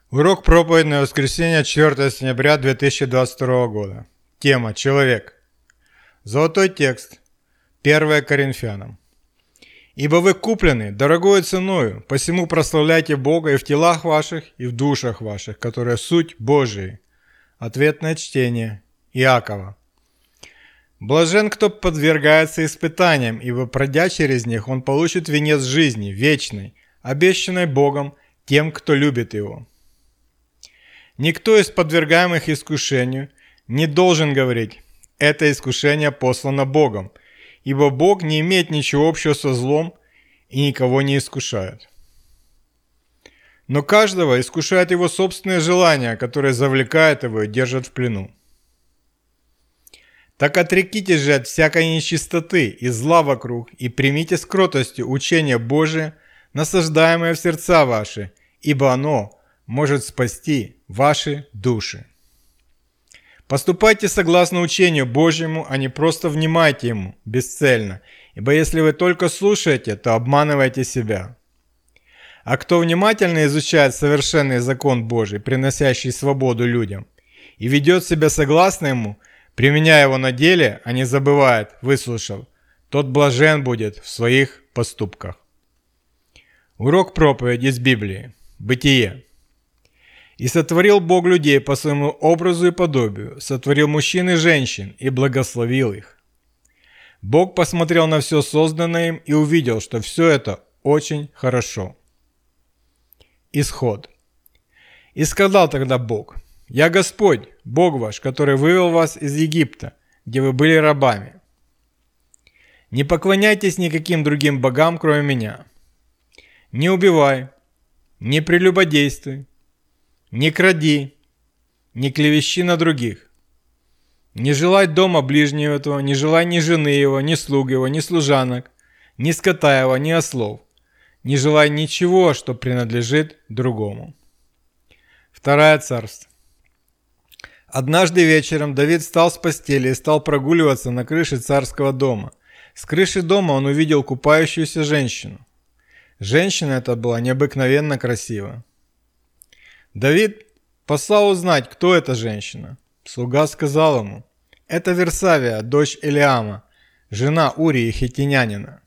Урок проповедное воскресенье 4 сентября 2022 года. Тема «Человек». Золотой текст. 1 Коринфянам. «Ибо вы куплены дорогою ценою, посему прославляйте Бога и в телах ваших, и в душах ваших, которые суть Божии». Ответное чтение. Иакова. «Блажен, кто подвергается испытаниям, ибо, пройдя через них, он получит венец жизни, вечный, обещанный Богом тем, кто любит Его». Никто из подвергаемых искушению не должен говорить «это искушение послано Богом», ибо Бог не имеет ничего общего со злом и никого не искушает. Но каждого искушает его собственные желания, которые завлекают его и держат в плену. Так отрекитесь же от всякой нечистоты и зла вокруг, и примите с кротостью учение Божие, насаждаемое в сердца ваши, ибо оно может спасти ваши души. Поступайте согласно учению Божьему, а не просто внимайте ему бесцельно, ибо если вы только слушаете, то обманываете себя. А кто внимательно изучает совершенный закон Божий, приносящий свободу людям, и ведет себя согласно ему, применяя его на деле, а не забывает, выслушав, тот блажен будет в своих поступках. Урок проповеди из Библии. Бытие. «И сотворил Бог людей по своему образу и подобию, сотворил мужчин и женщин и благословил их. Бог посмотрел на все созданное им и увидел, что все это очень хорошо». Исход. «И сказал тогда Бог: Я Господь, Бог ваш, который вывел вас из Египта, где вы были рабами. Не поклоняйтесь никаким другим богам, кроме меня. Не убивай, не прелюбодействуй, не кради, не клевещи на других. Не желай дома ближнего этого, не желай ни жены его, ни слуг его, ни служанок, ни скота его, ни ослов. Не желай ничего, что принадлежит другому». Второе царство. Однажды вечером Давид встал с постели и стал прогуливаться на крыше царского дома. С крыши дома он увидел купающуюся женщину. Женщина эта была необыкновенно красива. Давид послал узнать, кто эта женщина. Слуга сказал ему: «Это Версавия, дочь Элиама, жена Урии хиттинянина».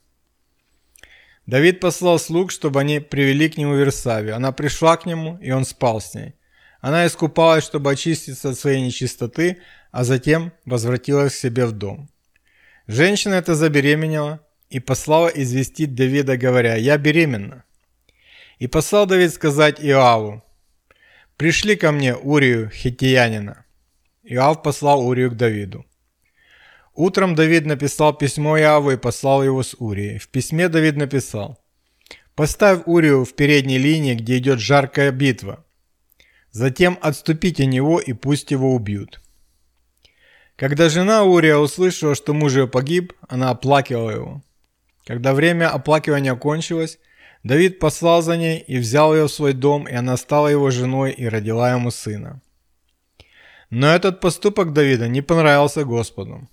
Давид послал слуг, чтобы они привели к нему Версавию. Она пришла к нему, и он спал с ней. Она искупалась, чтобы очиститься от своей нечистоты, а затем возвратилась к себе в дом. Женщина эта забеременела и послала известить Давида, говоря: «Я беременна». И послал Давид сказать Иоаву: «Пришли ко мне Урию хиттиянина». Иоав послал Урию к Давиду. Утром Давид написал письмо Иоаву и послал его с Урией. В письме Давид написал: «Поставь Урию в передней линии, где идет жаркая битва. Затем отступите от него, и пусть его убьют». Когда жена Урия услышала, что муж ее погиб, она оплакивала его. Когда время оплакивания кончилось, Давид послал за ней и взял ее в свой дом, и она стала его женой и родила ему сына. Но этот поступок Давида не понравился Господу.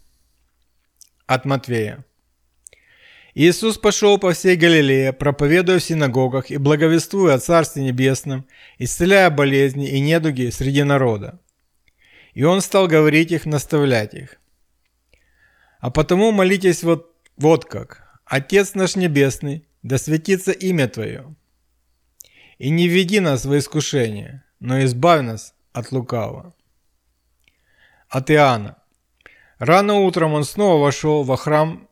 От Матвея. Иисус пошел по всей Галилее, проповедуя в синагогах и благовествуя о Царстве Небесном, исцеляя болезни и недуги среди народа. И он стал говорить их, наставлять их: «А потому молитесь вот как: Отец наш Небесный, да светится имя Твое. И не введи нас во искушение, но избавь нас от лукавого». От Иоанна. Рано утром он снова вошел во храм,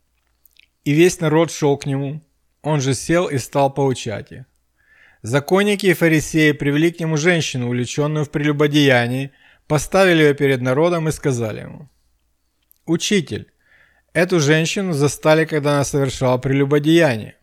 и весь народ шел к нему. Он же сел и стал поучать их. Законники и фарисеи привели к нему женщину, увлеченную в прелюбодеянии, поставили ее перед народом и сказали ему: «Учитель, эту женщину застали, когда она совершала прелюбодеяние.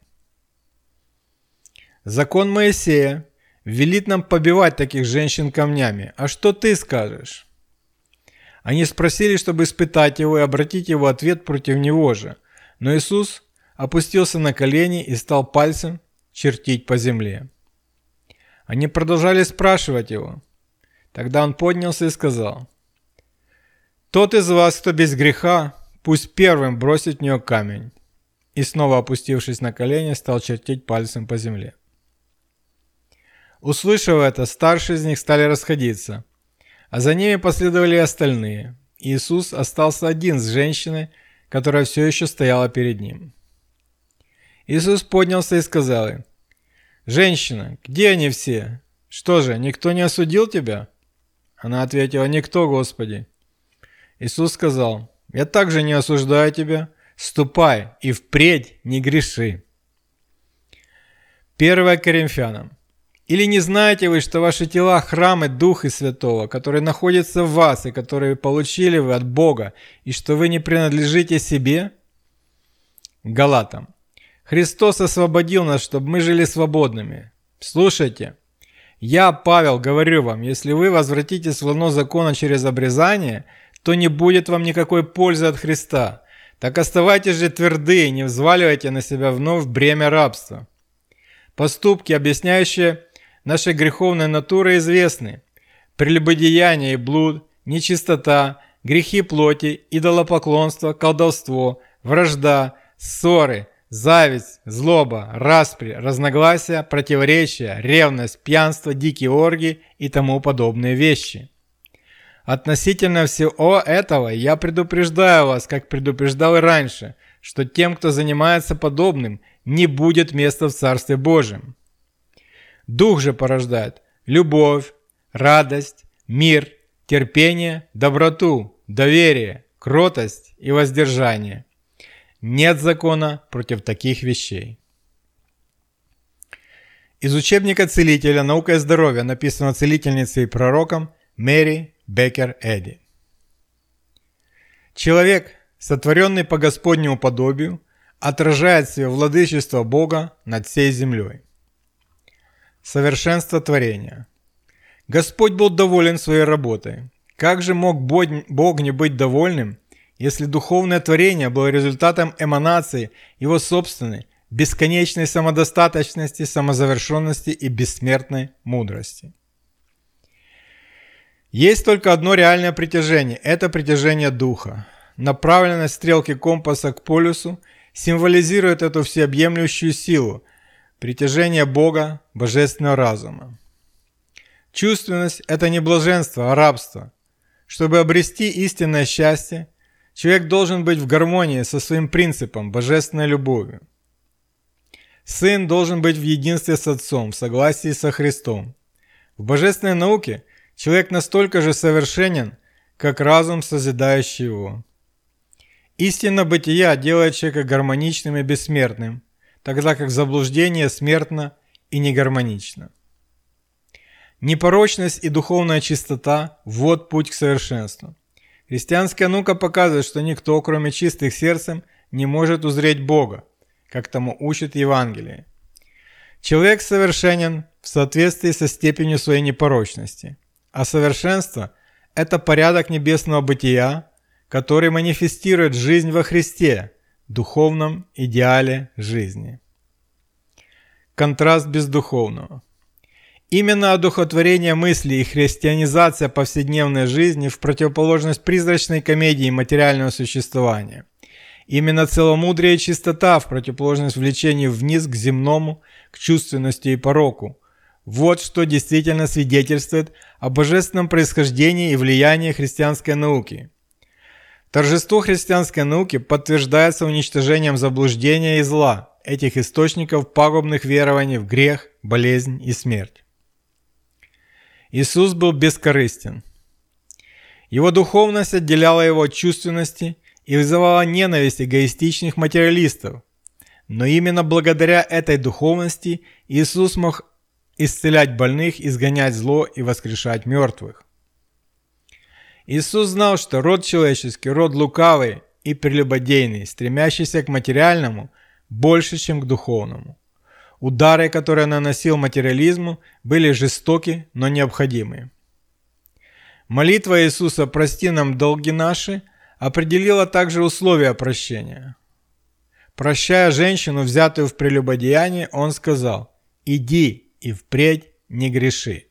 Закон Моисея велит нам побивать таких женщин камнями. А что ты скажешь?» Они спросили, чтобы испытать его и обратить его ответ против него же. Но Иисус опустился на колени и стал пальцем чертить по земле. Они продолжали спрашивать его. Тогда он поднялся и сказал: «Тот из вас, кто без греха, пусть первым бросит в нее камень». И снова опустившись на колени, стал чертить пальцем по земле. Услышав это, старшие из них стали расходиться, а за ними последовали и остальные. Иисус остался один с женщиной, которая все еще стояла перед ним. Иисус поднялся и сказал ей: «Женщина, где они все? Что же, никто не осудил тебя?» Она ответила: «Никто, Господи». Иисус сказал: «Я также не осуждаю тебя. Ступай и впредь не греши». 1 Коринфянам. «Или не знаете вы, что ваши тела – храмы Духа Святого, который находится в вас и которые получили вы от Бога, и что вы не принадлежите себе?» Галатам. «Христос освободил нас, чтобы мы жили свободными. Слушайте, я, Павел, говорю вам, если вы возвратитесь в лоно закона через обрезание, то не будет вам никакой пользы от Христа. Так оставайтесь же тверды и не взваливайте на себя вновь бремя рабства». Поступки, объясняющие нашей греховной натуры, известны: прелюбодеяние и блуд, нечистота, грехи плоти, идолопоклонство, колдовство, вражда, ссоры, зависть, злоба, распри, разногласия, противоречия, ревность, пьянство, дикие оргии и тому подобные вещи. Относительно всего этого я предупреждаю вас, как предупреждал и раньше, что тем, кто занимается подобным, не будет места в Царстве Божьем. Дух же порождает любовь, радость, мир, терпение, доброту, доверие, кротость и воздержание. Нет закона против таких вещей. Из учебника целителя «Наука и здоровье», написано целительницей и пророком Мэри Беккер Эдди. Человек, сотворенный по Господнему подобию, отражает в себе владычество Бога над всей землей. Совершенство творения. Господь был доволен своей работой. Как же мог Бог не быть довольным, если духовное творение было результатом эманации Его собственной, бесконечной самодостаточности, самозавершенности и бессмертной мудрости? Есть только одно реальное притяжение – это притяжение Духа. Направленность стрелки компаса к полюсу символизирует эту всеобъемлющую силу – притяжение Бога, божественного разума. Чувственность – это не блаженство, а рабство. Чтобы обрести истинное счастье, человек должен быть в гармонии со своим принципом, божественной любовью. Сын должен быть в единстве с Отцом, в согласии со Христом. В божественной науке человек настолько же совершенен, как разум, созидающий его. Истина бытия делает человека гармоничным и бессмертным, тогда как заблуждение смертно и негармонично. Непорочность и духовная чистота – вот путь к совершенству. Христианская наука показывает, что никто, кроме чистых сердцем, не может узреть Бога, как тому учит Евангелие. Человек совершенен в соответствии со степенью своей непорочности, а совершенство – это порядок небесного бытия, который манифестирует жизнь во Христе, духовном идеале жизни. Контраст бездуховного. Именно одухотворение мысли и христианизация повседневной жизни в противоположность призрачной комедии материального существования. Именно целомудрие и чистота в противоположность влечению вниз к земному, к чувственности и пороку. Вот что действительно свидетельствует о божественном происхождении и влиянии христианской науки. Торжество христианской науки подтверждается уничтожением заблуждения и зла, этих источников пагубных верований в грех, болезнь и смерть. Иисус был бескорыстен. Его духовность отделяла его от чувственности и вызывала ненависть эгоистичных материалистов. Но именно благодаря этой духовности Иисус мог исцелять больных, изгонять зло и воскрешать мертвых. Иисус знал, что род человеческий, род лукавый и прелюбодейный, стремящийся к материальному, больше, чем к духовному. Удары, которые он наносил материализму, были жестоки, но необходимы. Молитва Иисуса «Прости нам долги наши» определила также условия прощения. Прощая женщину, взятую в прелюбодеянии, он сказал: «Иди и впредь не греши».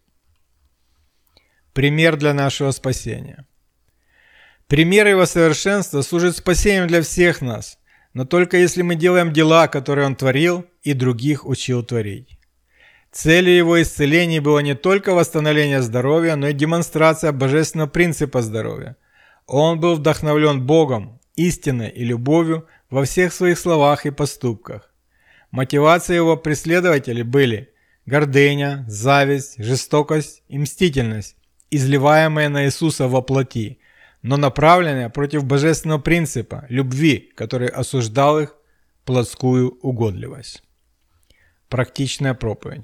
Пример для нашего спасения. Пример его совершенства служит спасением для всех нас, но только если мы делаем дела, которые он творил и других учил творить. Целью его исцелений было не только восстановление здоровья, но и демонстрация божественного принципа здоровья. Он был вдохновлен Богом, истиной и любовью во всех своих словах и поступках. Мотивацией его преследователей были гордыня, зависть, жестокость и мстительность, изливаемые на Иисуса во плоти, но направленные против божественного принципа любви, который осуждал их плотскую угодливость. Практичная проповедь.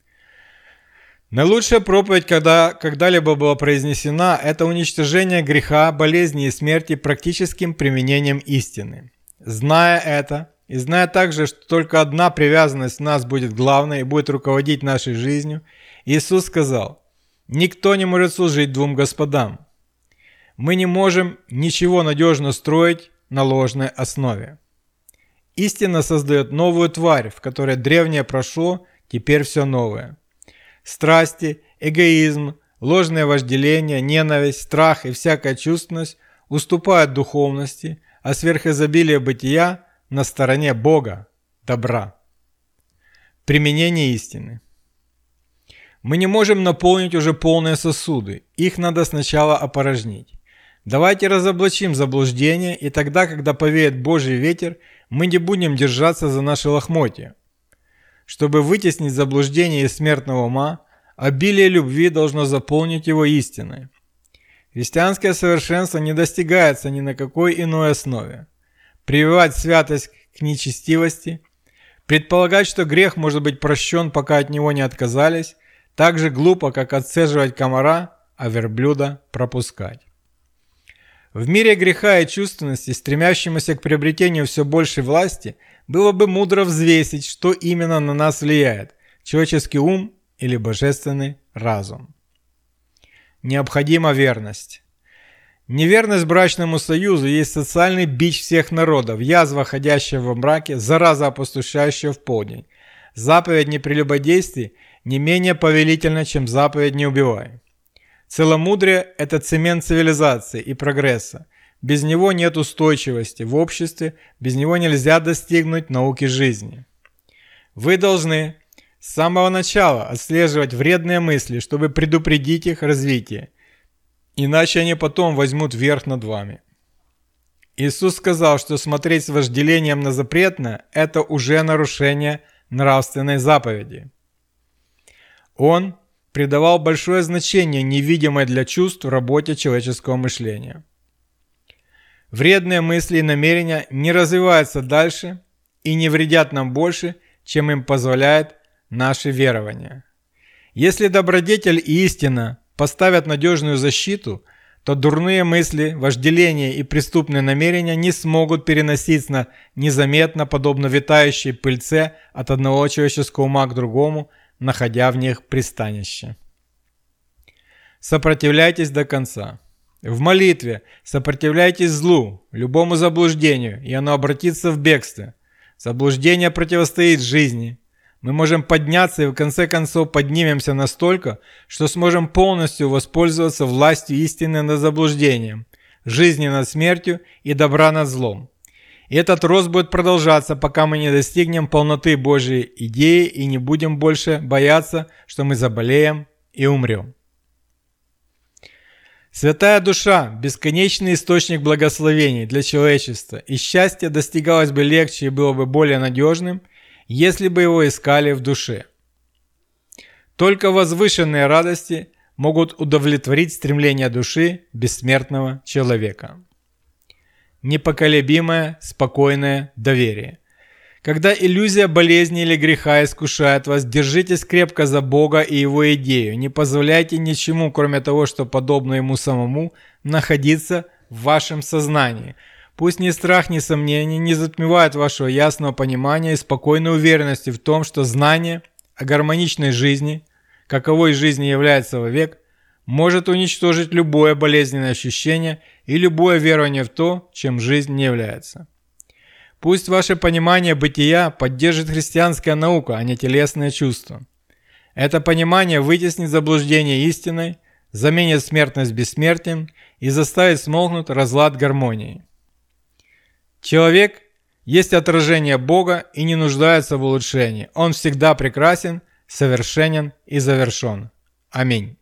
Наилучшая проповедь, когда когда-либо была произнесена, это уничтожение греха, болезни и смерти практическим применением истины. Зная это, и зная также, что только одна привязанность в нас будет главной и будет руководить нашей жизнью, Иисус сказал: «Никто не может служить двум господам». Мы не можем ничего надежно строить на ложной основе. Истина создает новую тварь, в которой древнее прошло, теперь все новое. Страсти, эгоизм, ложное вожделение, ненависть, страх и всякая чувственность уступают духовности, а сверхизобилие бытия на стороне Бога, добра. Применение истины. Мы не можем наполнить уже полные сосуды, их надо сначала опорожнить. Давайте разоблачим заблуждение, и тогда, когда повеет Божий ветер, мы не будем держаться за наши лохмотья. Чтобы вытеснить заблуждение из смертного ума, обилие любви должно заполнить его истиной. Христианское совершенство не достигается ни на какой иной основе. Прививать святость к нечестивости, предполагать, что грех может быть прощен, пока от него не отказались, так же глупо, как отцеживать комара, а верблюда пропускать. В мире греха и чувственности, стремящемуся к приобретению все большей власти, было бы мудро взвесить, что именно на нас влияет – человеческий ум или божественный разум. Необходима верность. Неверность брачному союзу есть социальный бич всех народов, язва, ходящая во мраке, зараза, опустошающая в полдень. Заповедь «Не прелюбодействуй» не менее повелительна, чем заповедь «Не убивай». Целомудрие – это цемент цивилизации и прогресса. Без него нет устойчивости в обществе, без него нельзя достигнуть науки жизни. Вы должны с самого начала отслеживать вредные мысли, чтобы предупредить их развитие, иначе они потом возьмут верх над вами. Иисус сказал, что смотреть с вожделением на запретное – это уже нарушение нравственной заповеди. Он придавал большое значение невидимой для чувств работе человеческого мышления. Вредные мысли и намерения не развиваются дальше и не вредят нам больше, чем им позволяет наше верование. Если добродетель и истина поставят надежную защиту, то дурные мысли, вожделение и преступные намерения не смогут переноситься незаметно, подобно витающей пыльце от одного человеческого ума к другому, находя в них пристанище. Сопротивляйтесь до конца. В молитве сопротивляйтесь злу, любому заблуждению, и оно обратится в бегство. Заблуждение противостоит жизни. Мы можем подняться и в конце концов поднимемся настолько, что сможем полностью воспользоваться властью истины над заблуждением, жизни над смертью и добра над злом. И этот рост будет продолжаться, пока мы не достигнем полноты Божьей идеи и не будем больше бояться, что мы заболеем и умрем. Святая душа – бесконечный источник благословений для человечества, и счастье достигалось бы легче и было бы более надежным, если бы его искали в душе. Только возвышенные радости могут удовлетворить стремление души бессмертного человека. Непоколебимое, спокойное доверие. Когда иллюзия болезни или греха искушает вас, держитесь крепко за Бога и Его идею. Не позволяйте ничему, кроме того, что подобно Ему самому, находиться в вашем сознании. Пусть ни страх, ни сомнения не затмевают вашего ясного понимания и спокойной уверенности в том, что знание о гармоничной жизни, каковой жизни является вовек, может уничтожить любое болезненное ощущение и любое верование в то, чем жизнь не является. Пусть ваше понимание бытия поддержит христианская наука, а не телесные чувства. Это понимание вытеснит заблуждение истиной, заменит смертность бессмертием и заставит смолкнуть разлад гармонии. Человек есть отражение Бога и не нуждается в улучшении. Он всегда прекрасен совершенен и завершен. Аминь.